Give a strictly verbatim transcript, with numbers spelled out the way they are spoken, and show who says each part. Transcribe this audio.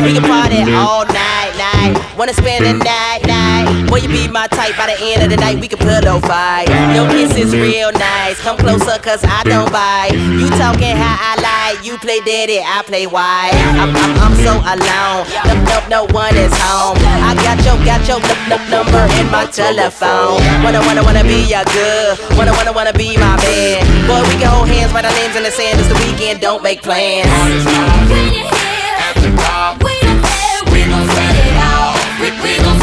Speaker 1: We can party all night, night. Wanna spend the night, night. Boy, you be my type. By the end of the night, we can pillow fight. Your kiss is real nice. Come closer, cause I don't bite. You talking how I like. You play daddy, I play wide. I'm, I'm, I'm so alone. No, no, no one is home. I got your, got your n- n- number in my telephone. Wanna, wanna, wanna be your good. Wanna, wanna, wanna be my man. Boy, we can hold hands, write our names in the sand. It's the weekend, don't make plans.
Speaker 2: When you're here at the top, we don't care, we gon' set it off. We, we gon'